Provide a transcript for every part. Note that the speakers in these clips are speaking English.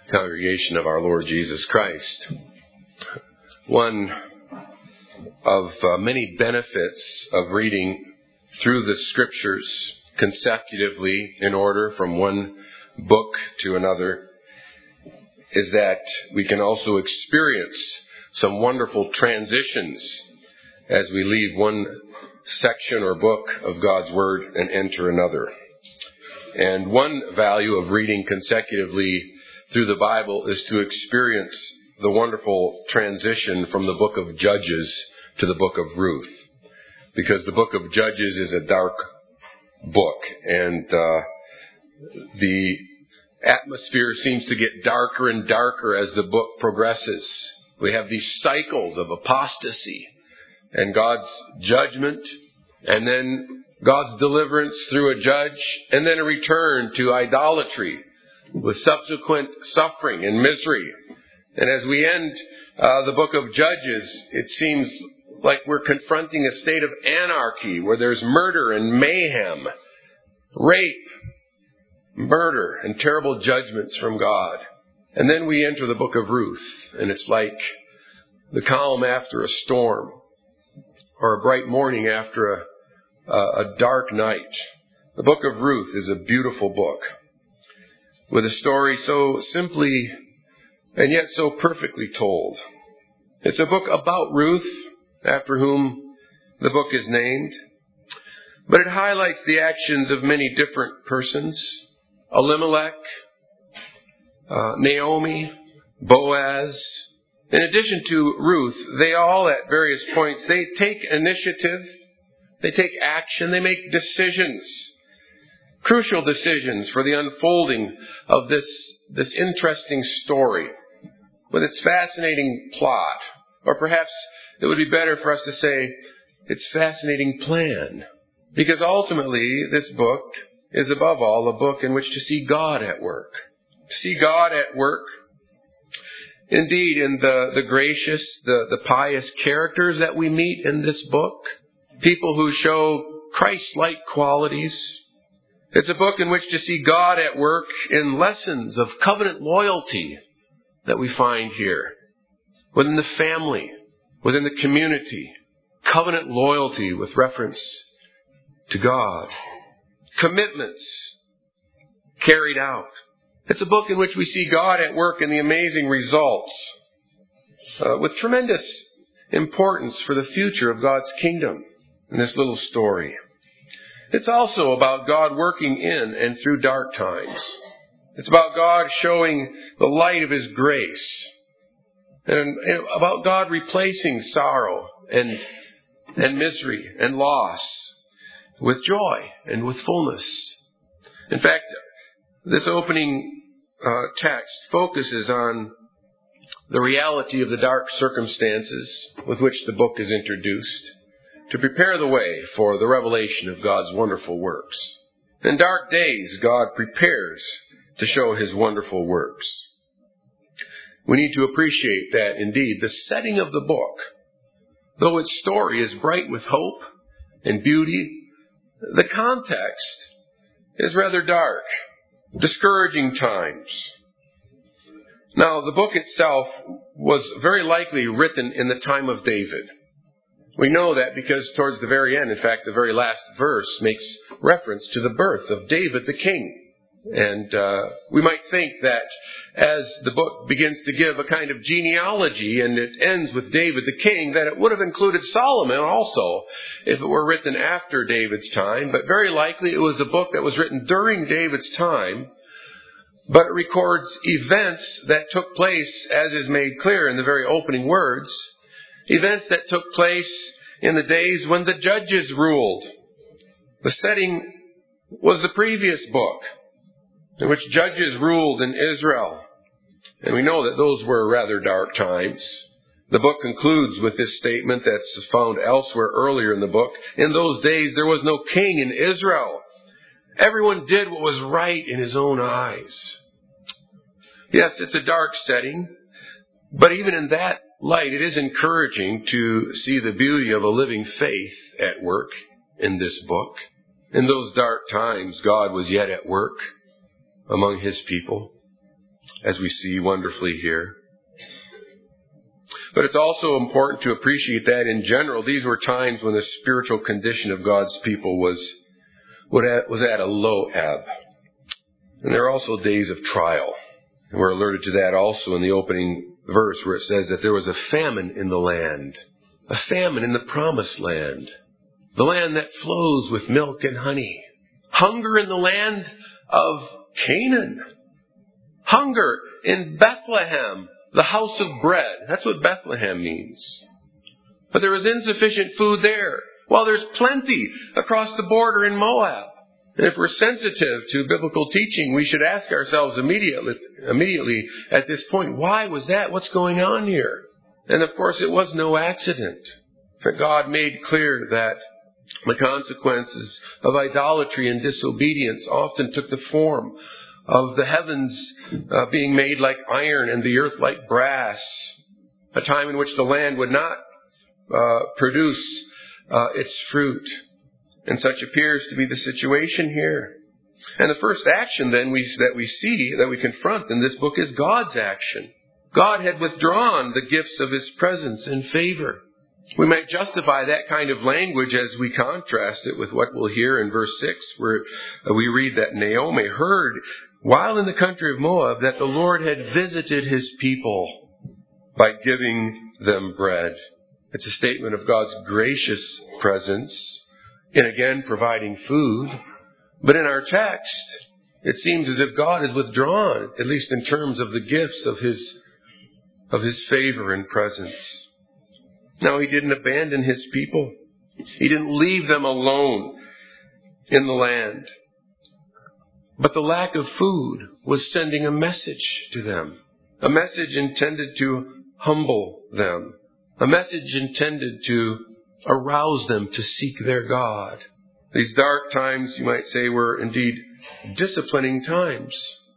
Congregation of our Lord Jesus Christ. One of many benefits of reading through the Scriptures consecutively in order from one book to another is that we can also experience some wonderful transitions as we leave one section or book of God's Word and enter another. And one value of reading consecutively through the Bible is to experience the wonderful transition from the book of Judges to the book of Ruth. Because the book of Judges is a dark book, and the atmosphere seems to get darker and darker as the book progresses. We have these cycles of apostasy and God's judgment, and then God's deliverance through a judge, and then a return to idolatry with subsequent suffering and misery. And as we end the book of Judges, it seems like we're confronting a state of anarchy where there's murder and mayhem, rape, murder, and terrible judgments from God. And then we enter the book of Ruth, and it's like the calm after a storm, or a bright morning after a dark night. The book of Ruth is a beautiful book, with a story so simply and yet so perfectly told. It's a book about Ruth, after whom the book is named, but it highlights the actions of many different persons: Elimelech, Naomi, Boaz. In addition to Ruth, they all at various points, they take initiative, they take action, they make decisions, crucial decisions for the unfolding of this interesting story with its fascinating plot. Or perhaps it would be better for us to say its fascinating plan. Because ultimately, this book is above all a book in which to see God at work. To see God at work, indeed, in the gracious, the pious characters that we meet in this book. People who show Christ-like qualities. It's a book in which to see God at work in lessons of covenant loyalty that we find here. Within the family, within the community. Covenant loyalty with reference to God. Commitments carried out. It's a book in which we see God at work in the amazing results, with tremendous importance for the future of God's kingdom in this little story. It's also about God working in and through dark times. It's about God showing the light of His grace, and about God replacing sorrow and misery and loss with joy and with fullness. In fact, this opening text focuses on the reality of the dark circumstances with which the book is introduced to prepare the way for the revelation of God's wonderful works. In dark days, God prepares to show His wonderful works. We need to appreciate that, indeed, the setting of the book, though its story is bright with hope and beauty, the context is rather dark. Discouraging times. Now, the book itself was very likely written in the time of David. We know that because towards the very end, in fact, the very last verse makes reference to the birth of David the king. And we might think that as the book begins to give a kind of genealogy and it ends with David the king, that it would have included Solomon also if it were written after David's time. But very likely it was a book that was written during David's time. But it records events that took place, as is made clear in the very opening words, events that took place in the days when the judges ruled. The setting was the previous book, in which judges ruled in Israel. And we know that those were rather dark times. The book concludes with this statement that's found elsewhere earlier in the book. In those days there was no king in Israel. Everyone did what was right in his own eyes. Yes, it's a dark setting, but even in that light, it is encouraging to see the beauty of a living faith at work in this book. In those dark times, God was yet at work among His people. as we see wonderfully here. But it's also important to appreciate that in general, these were times when the spiritual condition of God's people was at a low ebb. And there are also days of trial. And we're alerted to that also in the opening verse where it says that there was a famine in the land. A famine in the promised land. The land that flows with milk and honey. Hunger in the land of Canaan. Hunger in Bethlehem, the house of bread. That's what Bethlehem means. But there was insufficient food there, while there's plenty across the border in Moab. And if we're sensitive to biblical teaching, we should ask ourselves immediately at this point, why was that? What's going on here? And of course, it was no accident. For God made clear that the consequences of idolatry and disobedience often took the form of the heavens being made like iron and the earth like brass. A time in which the land would not produce its fruit. And such appears to be the situation here. And the first action then that we confront in this book is God's action. God had withdrawn the gifts of His presence and favor. We might justify that kind of language as we contrast it with what we'll hear in verse 6, where we read that Naomi heard while in the country of Moab that the Lord had visited His people by giving them bread. It's a statement of God's gracious presence in again providing food. But in our text, it seems as if God is withdrawn, at least in terms of the gifts of His favor and presence. Now, He didn't abandon His people. He didn't leave them alone in the land. But the lack of food was sending a message to them. A message intended to humble them. A message intended to arouse them to seek their God. These dark times, you might say, were indeed disciplining times.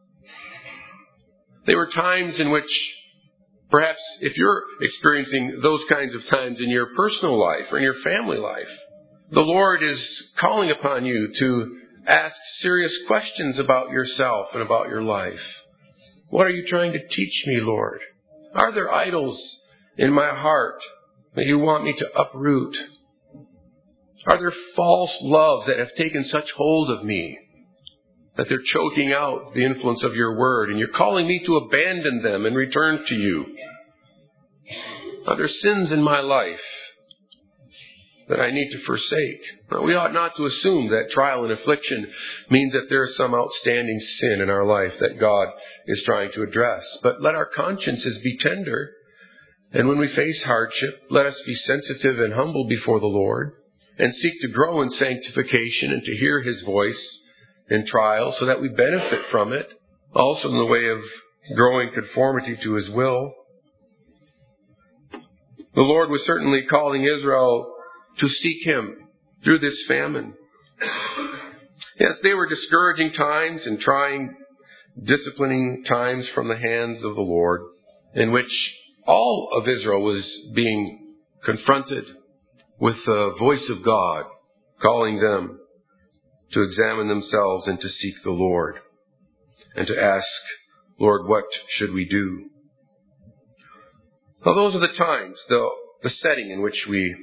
They were times in which, perhaps if you're experiencing those kinds of times in your personal life or in your family life, the Lord is calling upon you to ask serious questions about yourself and about your life. What are you trying to teach me, Lord? Are there idols in my heart that you want me to uproot? Are there false loves that have taken such hold of me that they're choking out the influence of your word and you're calling me to abandon them and return to you? Are there sins in my life that I need to forsake? Now, we ought not to assume that trial and affliction means that there is some outstanding sin in our life that God is trying to address. But let our consciences be tender. And when we face hardship, let us be sensitive and humble before the Lord and seek to grow in sanctification and to hear His voice in trial so that we benefit from it, also in the way of growing conformity to His will. The Lord was certainly calling Israel to seek Him through this famine. Yes, they were discouraging times and trying, disciplining times from the hands of the Lord, in which all of Israel was being confronted with the voice of God, calling them to examine themselves and to seek the Lord, and to ask, Lord, what should we do? Well, those are the times, the setting in which we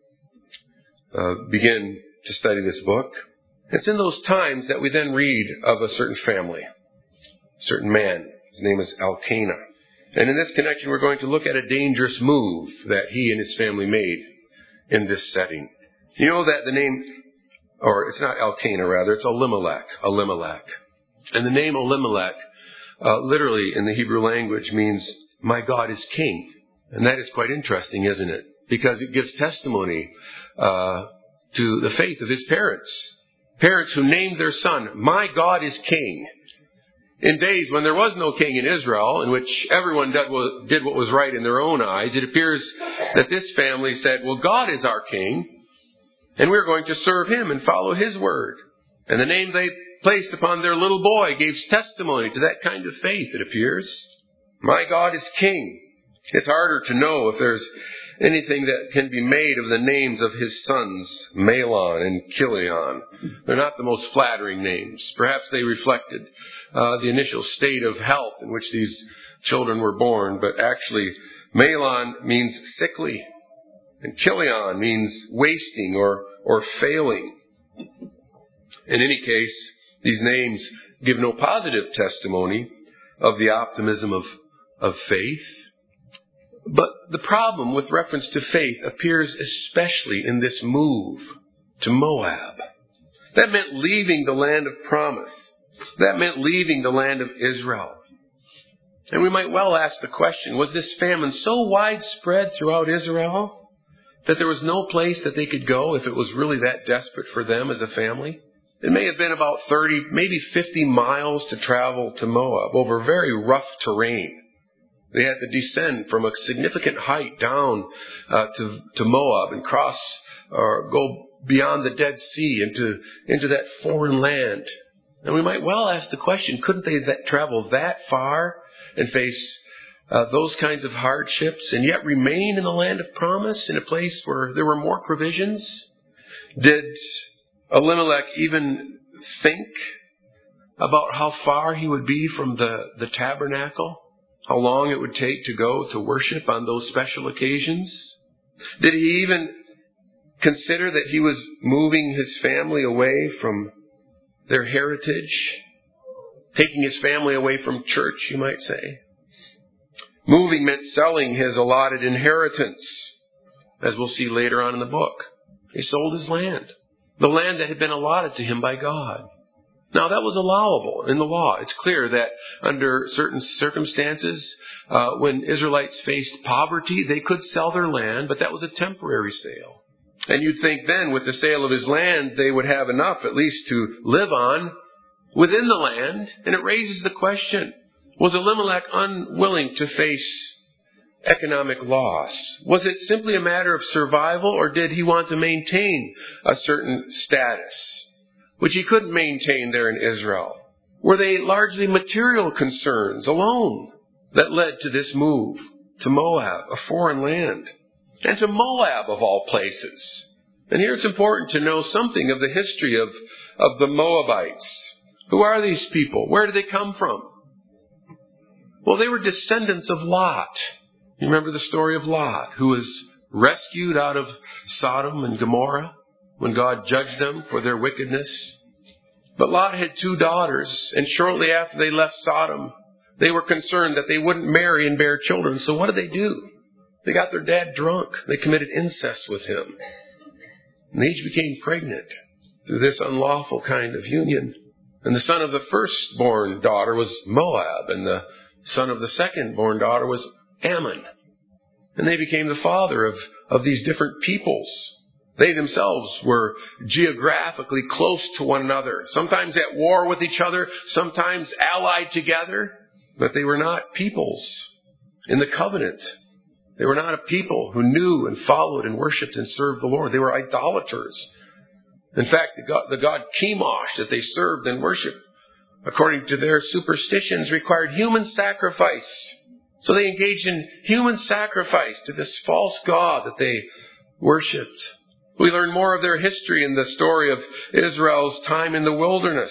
begin to study this book. It's in those times that we then read of a certain family, a certain man. His name is Elkanah. And in this connection, we're going to look at a dangerous move that he and his family made in this setting. You know that the name, or it's not Elkanah, rather, it's Elimelech. And the name Elimelech, literally in the Hebrew language, means, my God is king. And that is quite interesting, isn't it? Because it gives testimony to the faith of his parents. Parents who named their son, my God is king. In days when there was no king in Israel, in which everyone did what was right in their own eyes, it appears that this family said, well, God is our king, and we're going to serve Him and follow His word. And the name they placed upon their little boy gave testimony to that kind of faith, it appears. My God is king. It's harder to know if there's anything that can be made of the names of his sons, Mahlon and Chilion. They're not the most flattering names. Perhaps they reflected the initial state of health in which these children were born, but actually Mahlon means sickly, and Chilion means wasting or failing. In any case, these names give no positive testimony of the optimism of faith. But the problem with reference to faith appears especially in this move to Moab. That meant leaving the land of promise. That meant leaving the land of Israel. And we might well ask the question, was this famine so widespread throughout Israel that there was no place that they could go if it was really that desperate for them as a family? It may have been about 30, maybe 50 miles to travel to Moab over very rough terrain. They had to descend from a significant height down to Moab and cross or go beyond the Dead Sea into that foreign land. And we might well ask the question, couldn't they travel that far and face those kinds of hardships and yet remain in the land of promise, in a place where there were more provisions? Did Elimelech even think about how far he would be from the tabernacle? How long it would take to go to worship on those special occasions? Did he even consider that he was moving his family away from their heritage? Taking his family away from church, you might say. Moving meant selling his allotted inheritance, as we'll see later on in the book. He sold his land, the land that had been allotted to him by God. Now, that was allowable in the law. It's clear that under certain circumstances, when Israelites faced poverty, they could sell their land, but that was a temporary sale. And you'd think then, with the sale of his land, they would have enough at least to live on within the land. And it raises the question, was Elimelech unwilling to face economic loss? Was it simply a matter of survival, or did he want to maintain a certain status, which he couldn't maintain there in Israel? Were they largely material concerns alone that led to this move to Moab, a foreign land, and to Moab of all places? And here it's important to know something of the history of the Moabites. Who are these people? Where did they come from? Well, they were descendants of Lot. You remember the story of Lot, who was rescued out of Sodom and Gomorrah when God judged them for their wickedness. But Lot had 2 daughters, and shortly after they left Sodom, they were concerned that they wouldn't marry and bear children. So what did they do? They got their dad drunk. They committed incest with him. And they each became pregnant through this unlawful kind of union. And the son of the firstborn daughter was Moab, and the son of the second-born daughter was Ammon. And they became the father of these different peoples. They themselves were geographically close to one another, sometimes at war with each other, sometimes allied together, but they were not peoples in the covenant. They were not a people who knew and followed and worshipped and served the Lord. They were idolaters. In fact, the god Chemosh that they served and worshipped, according to their superstitions, required human sacrifice. So they engaged in human sacrifice to this false god that they worshipped. We learn more of their history in the story of Israel's time in the wilderness.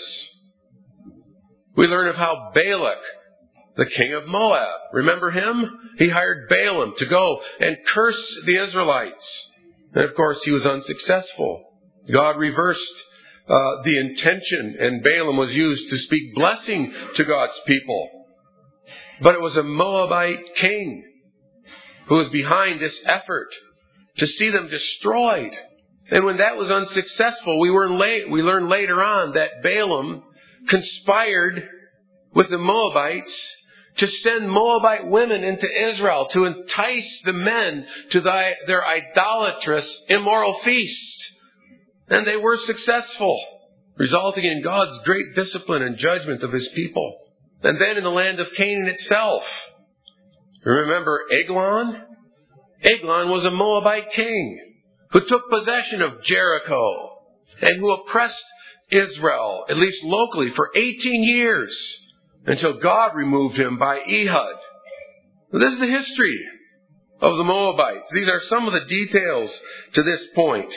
We learn of how Balak, the king of Moab, remember him? He hired Balaam to go and curse the Israelites. And of course, he was unsuccessful. God reversed the intention, and Balaam was used to speak blessing to God's people. But it was a Moabite king who was behind this effort to see them destroyed. And when that was unsuccessful, we learned later on that Balaam conspired with the Moabites to send Moabite women into Israel to entice the men to their idolatrous, immoral feasts. And they were successful, resulting in God's great discipline and judgment of His people. And then in the land of Canaan itself, remember Eglon? Eglon was a Moabite king who took possession of Jericho and who oppressed Israel, at least locally, for 18 years until God removed him by Ehud. This is the history of the Moabites. These are some of the details to this point.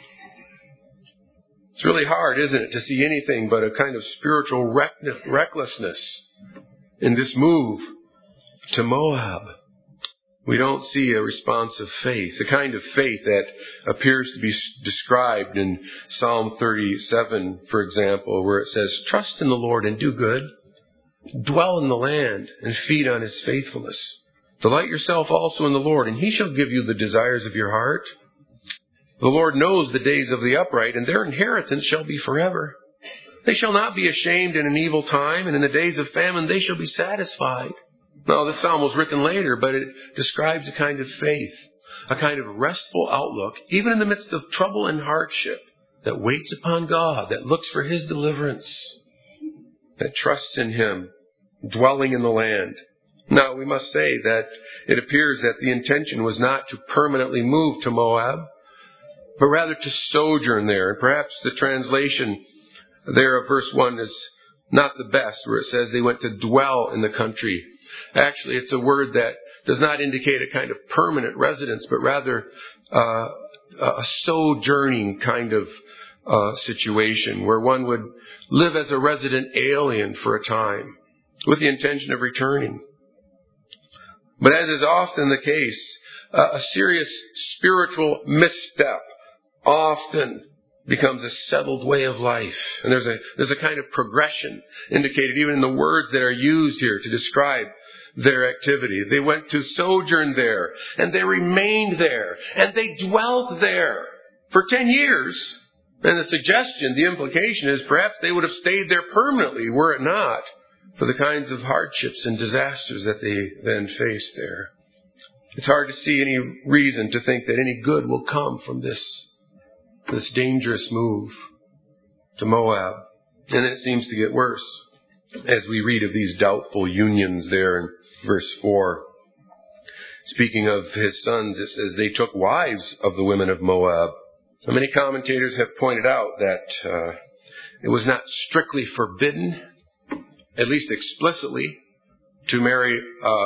It's really hard, isn't it, to see anything but a kind of spiritual recklessness in this move to Moab. We don't see a response of faith, the kind of faith that appears to be described in Psalm 37, for example, where it says, "Trust in the Lord and do good. Dwell in the land and feed on His faithfulness. Delight yourself also in the Lord, and He shall give you the desires of your heart. The Lord knows the days of the upright, and their inheritance shall be forever. They shall not be ashamed in an evil time, and in the days of famine they shall be satisfied." Now, this psalm was written later, but it describes a kind of faith, a kind of restful outlook, even in the midst of trouble and hardship, that waits upon God, that looks for His deliverance, that trusts in Him, dwelling in the land. Now, we must say that it appears that the intention was not to permanently move to Moab, but rather to sojourn there. And perhaps the translation there of verse 1 is not the best, where it says they went to dwell in the country. Actually, it's a word that does not indicate a kind of permanent residence, but rather a sojourning kind of situation, where one would live as a resident alien for a time, with the intention of returning. But as is often the case, a serious spiritual misstep often becomes a settled way of life. And there's a kind of progression indicated even in the words that are used here to describe their activity. They went to sojourn there, and they remained there, and they dwelt there for 10 years. And the suggestion, the implication is perhaps they would have stayed there permanently were it not for the kinds of hardships and disasters that they then faced there. It's hard to see any reason to think that any good will come from this dangerous move to Moab. And it seems to get worse as we read of these doubtful unions there in verse 4. Speaking of his sons, it says they took wives of the women of Moab. So many commentators have pointed out that it was not strictly forbidden, at least explicitly, to marry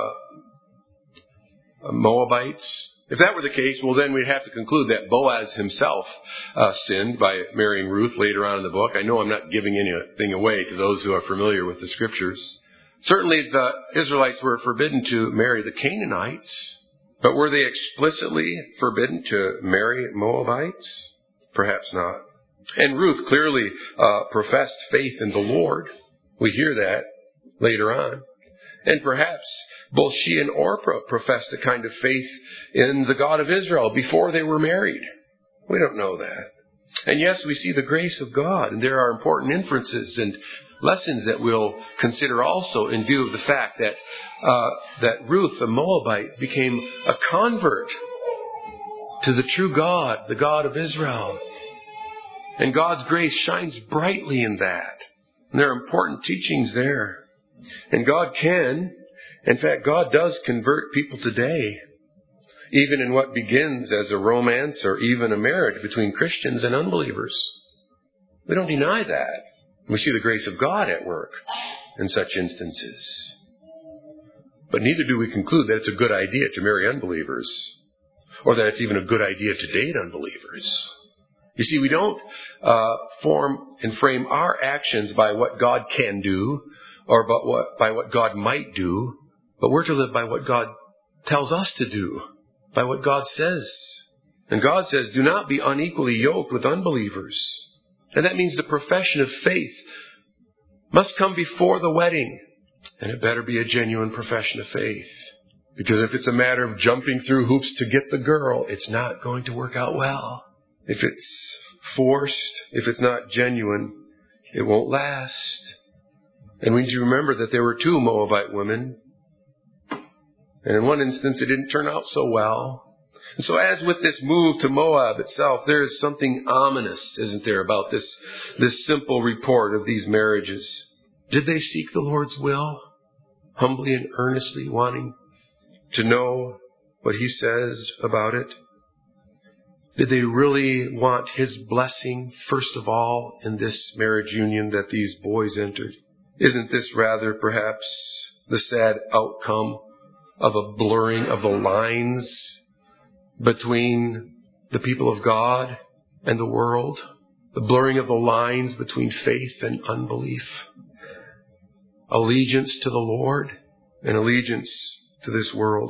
Moabites. If that were the case, well, then we'd have to conclude that Boaz himself sinned by marrying Ruth later on in the book. I know I'm not giving anything away to those who are familiar with the Scriptures. Certainly the Israelites were forbidden to marry the Canaanites, but were they explicitly forbidden to marry Moabites? Perhaps not. And Ruth clearly professed faith in the Lord. We hear that later on. And perhaps both she and Orpah professed a kind of faith in the God of Israel before they were married. We don't know that. And yes, we see the grace of God, and there are important inferences and lessons that we'll consider also in view of the fact that Ruth, the Moabite, became a convert to the true God, the God of Israel. And God's grace shines brightly in that. And there are important teachings there. And God can, in fact, God does convert people today, even in what begins as a romance or even a marriage between Christians and unbelievers. We don't deny that. We see the grace of God at work in such instances. But neither do we conclude that it's a good idea to marry unbelievers, or that it's even a good idea to date unbelievers. You see, we don't form and frame our actions by what God can do, or by what God might do, but we're to live by what God tells us to do, by what God says. And God says, do not be unequally yoked with unbelievers. And that means the profession of faith must come before the wedding. And it better be a genuine profession of faith. Because if it's a matter of jumping through hoops to get the girl, it's not going to work out well. If it's forced, if it's not genuine, it won't last. And we need to remember that there were 2 Moabite women. And in one instance, it didn't turn out so well. And so as with this move to Moab itself, there is something ominous, isn't there, about this simple report of these marriages. Did they seek the Lord's will? Humbly and earnestly wanting to know what He says about it? Did they really want His blessing, first of all, in this marriage union that these boys entered? Isn't this rather, perhaps, the sad outcome of a blurring of the lines between the people of God and the world, the blurring of the lines between faith and unbelief, allegiance to the Lord and allegiance to this world.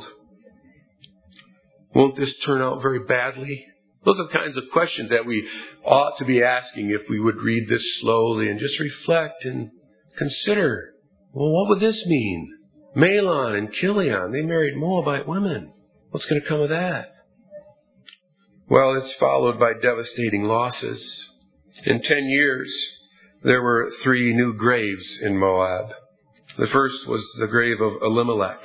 Won't this turn out very badly? Those are the kinds of questions that we ought to be asking if we would read this slowly and just reflect and consider, well, what would this mean? Mahlon and Chilion, they married Moabite women. What's going to come of that? Well, it's followed by devastating losses. In 10 years, there were 3 new graves in Moab. The first was the grave of Elimelech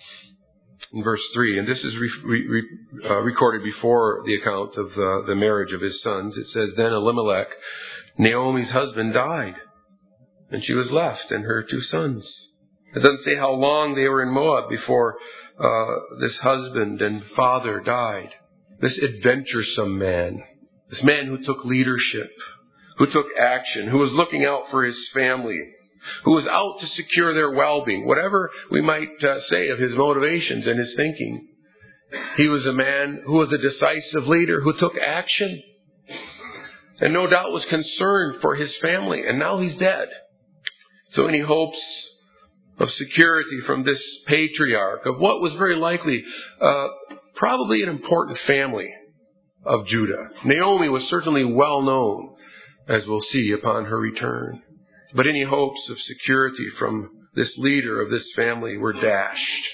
in verse 3. And this is recorded before the account of the marriage of his sons. It says, then Elimelech, Naomi's husband, died, and she was left and her 2 sons. It doesn't say how long they were in Moab before this husband and father died. This adventuresome man, this man who took leadership, who took action, who was looking out for his family, who was out to secure their well-being, whatever we might say of his motivations and his thinking. He was a man who was a decisive leader, who took action, and no doubt was concerned for his family, and now he's dead. So any hopes of security from this patriarch of what was very likely probably an important family of Judah. Naomi was certainly well known, as we'll see upon her return. But any hopes of security from this leader of this family were dashed.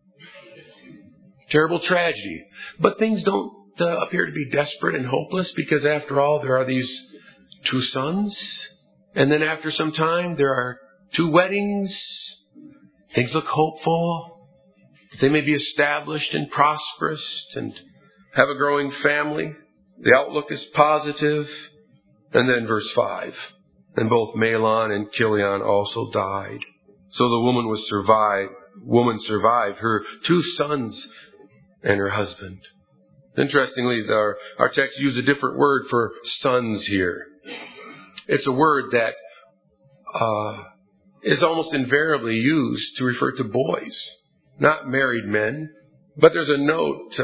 Terrible tragedy. But things don't appear to be desperate and hopeless, because after all, there are these 2 sons. And then after some time, there are 2 weddings. Things look hopeful. They may be established and prosperous and have a growing family. The outlook is positive. And then verse 5. And both Mahlon and Chilion also died. So the woman survived her 2 sons and her husband. Interestingly, our text uses a different word for sons here. It's a word that is almost invariably used to refer to boys, not married men. But there's a note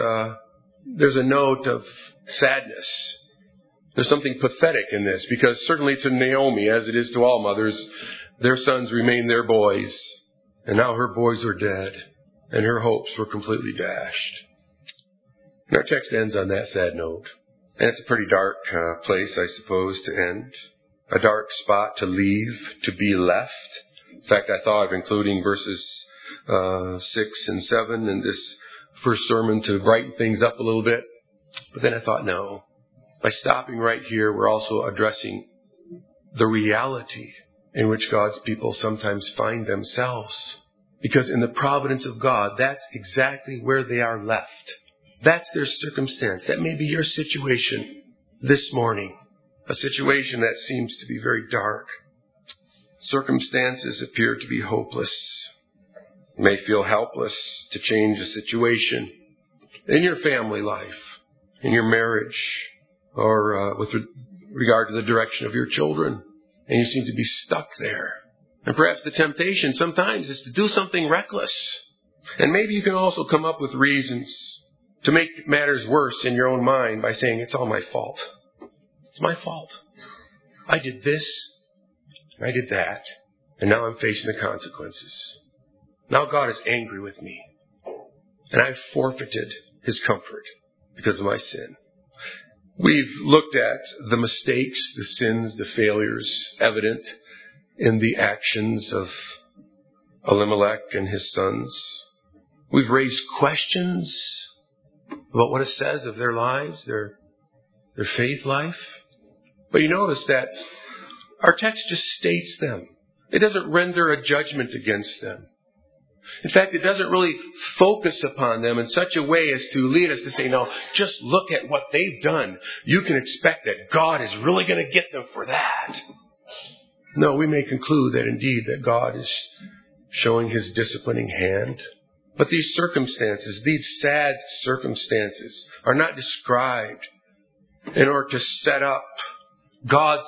of sadness. There's something pathetic in this, because certainly to Naomi, as it is to all mothers, their sons remain their boys, and now her boys are dead, and her hopes were completely dashed. And our text ends on that sad note. And it's a pretty dark place, I suppose, to end. A dark spot to leave, to be left. In fact, I thought of including verses 6 and 7 in this first sermon to brighten things up a little bit. But then I thought, no. By stopping right here, we're also addressing the reality in which God's people sometimes find themselves. Because in the providence of God, that's exactly where they are left. That's their circumstance. That may be your situation this morning. A situation that seems to be very dark. Circumstances appear to be hopeless. You may feel helpless to change a situation in your family life, in your marriage, or with regard to the direction of your children. And you seem to be stuck there. And perhaps the temptation sometimes is to do something reckless. And maybe you can also come up with reasons to make matters worse in your own mind by saying, it's all my fault. It's my fault. I did this, I did that, and now I'm facing the consequences. Now God is angry with me, and I've forfeited His comfort because of my sin. We've looked at the mistakes, the sins, the failures evident in the actions of Elimelech and his sons. We've raised questions about what it says of their lives, their faith life. But you notice that our text just states them. It doesn't render a judgment against them. In fact, it doesn't really focus upon them in such a way as to lead us to say, no, just look at what they've done. You can expect that God is really going to get them for that. No, we may conclude that indeed that God is showing His disciplining hand. But these circumstances, these sad circumstances, are not described in order to set up God's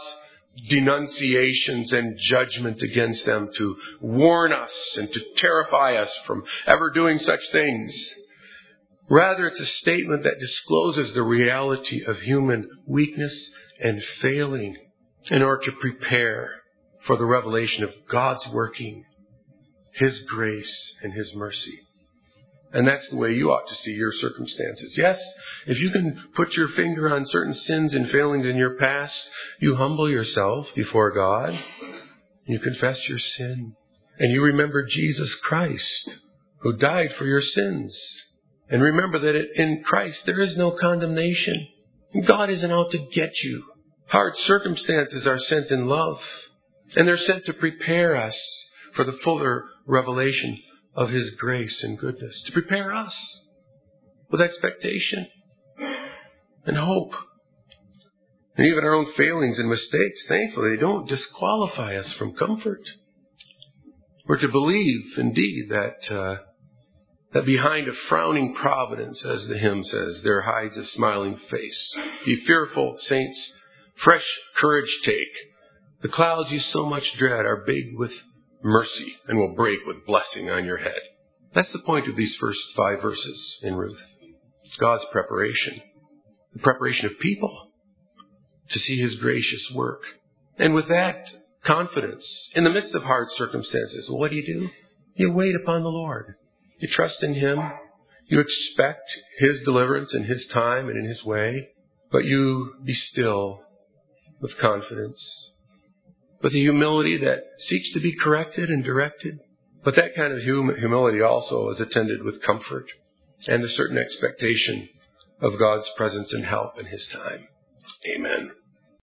denunciations and judgment against them to warn us and to terrify us from ever doing such things. Rather, it's a statement that discloses the reality of human weakness and failing in order to prepare for the revelation of God's working, His grace and His mercy. And that's the way you ought to see your circumstances. Yes, if you can put your finger on certain sins and failings in your past, you humble yourself before God. You confess your sin. And you remember Jesus Christ, who died for your sins. And remember that in Christ there is no condemnation. God isn't out to get you. Hard circumstances are sent in love. And they're sent to prepare us for the fuller revelation of His grace and goodness. To prepare us with expectation and hope. And even our own failings and mistakes, thankfully, they don't disqualify us from comfort. We're to believe, indeed, that behind a frowning providence, as the hymn says, there hides a smiling face. Ye fearful saints, fresh courage take. The clouds you so much dread are big with mercy and will break with blessing on your head. That's the point of these first 5 verses in Ruth. It's God's preparation. The preparation of people to see His gracious work. And with that confidence, in the midst of hard circumstances, what do? You wait upon the Lord. You trust in Him. You expect His deliverance in His time and in His way. But you be still with confidence, with a humility that seeks to be corrected and directed. But that kind of humility also is attended with comfort and a certain expectation of God's presence and help in His time. Amen.